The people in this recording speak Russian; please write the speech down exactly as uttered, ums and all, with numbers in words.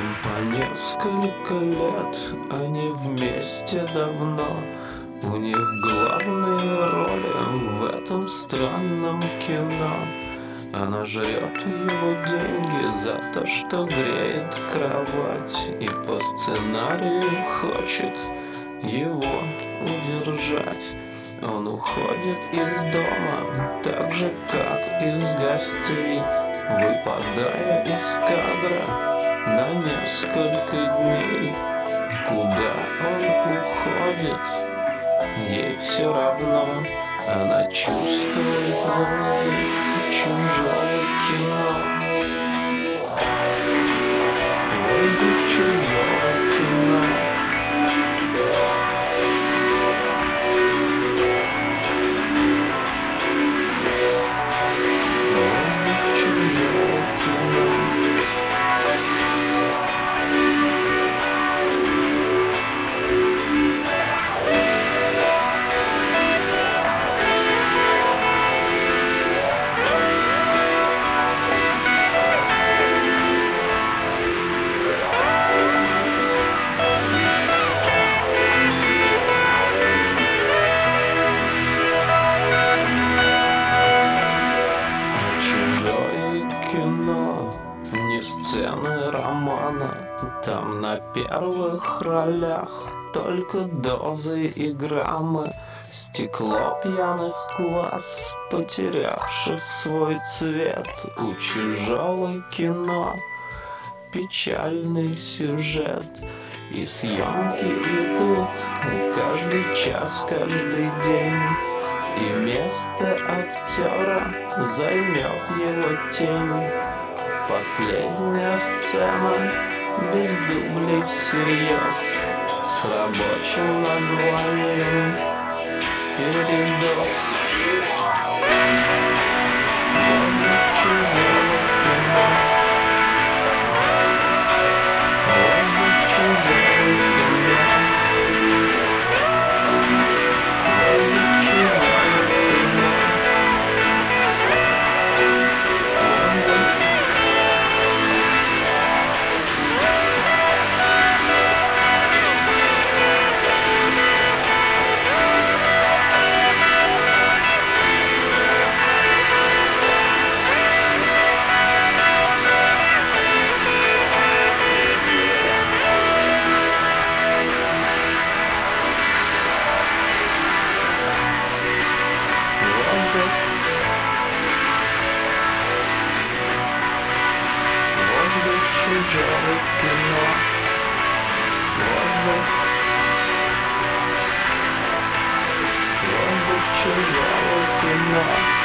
По несколько лет они вместе давно. У них главные роли в этом странном кино. Она жрет его деньги за то, что греет кровать, и по сценарию хочет его удержать. Он уходит из дома, так же, как из гостей, выпадая из кадра на несколько дней. Куда он уходит, ей все равно. Она чувствует волны чужого кино, воздух чужого кино. Воздух чужого кино. Кино, не сцены романа. Там на первых ролях только дозы и граммы. Стекло пьяных глаз, потерявших свой цвет. У чужого кино печальный сюжет. И съемки идут каждый час, каждый день. И место актера займет его тень. Последняя сцена без дублей всерьез, с рабочим названием «Передоз». Воздух чужого кино. Воздух чужого кино. Воздух чужого. Воздух чужого кино. Воздух. Воздух чужого кино.